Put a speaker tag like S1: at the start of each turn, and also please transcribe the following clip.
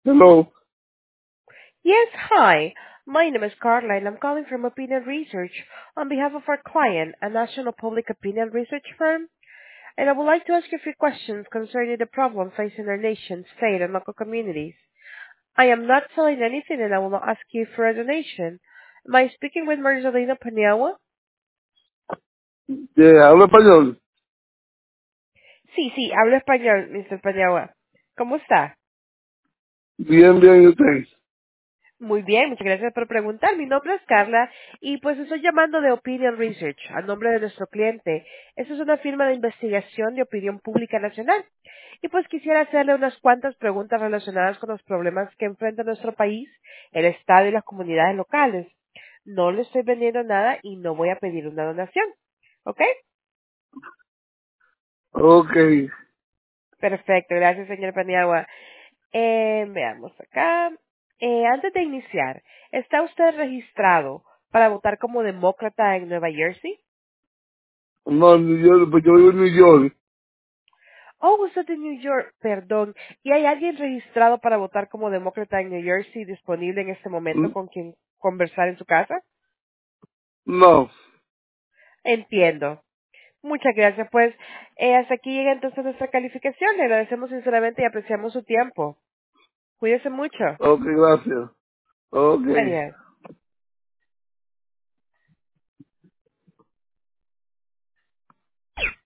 S1: Hello.
S2: Yes, hi. My name is Carla, and I'm calling from Opinion Research on behalf of our client, a national public opinion research firm. And I would like to ask you a few questions concerning the problem facing our nation, state, and local communities. I am not selling anything, and I will not ask you for a donation. Am I speaking with Marcelina Paniagua?
S1: ¿Habla español?
S2: Sí, sí, hablo español, Mr. Paniagua. ¿Cómo está?
S1: Bien, bien, ¿y usted?
S2: Muy bien, muchas gracias por preguntar. Mi nombre es Carla y pues estoy llamando de Opinion Research a nombre de nuestro cliente. Esta es una firma de investigación de opinión pública nacional. Y pues quisiera hacerle unas cuantas preguntas relacionadas con los problemas que enfrenta nuestro país, el Estado y las comunidades locales. No le estoy vendiendo nada y no voy a pedir una donación. ¿Ok?
S1: Ok.
S2: Perfecto, gracias señor Paniagua. Veamos acá. Antes de iniciar, ¿está usted registrado para votar como demócrata en Nueva Jersey?
S1: No, pues yo vivo en New York.
S2: Oh, usted de New York, perdón. ¿Y hay alguien registrado para votar como demócrata en New Jersey disponible en este momento
S1: N-
S2: con quien conversar en su casa?
S1: No.
S2: Entiendo. Muchas gracias. Pues hasta aquí llega entonces nuestra calificación. Le agradecemos sinceramente y apreciamos su tiempo. Cuídese mucho.
S1: Ok, gracias. Ok.
S2: Adiós.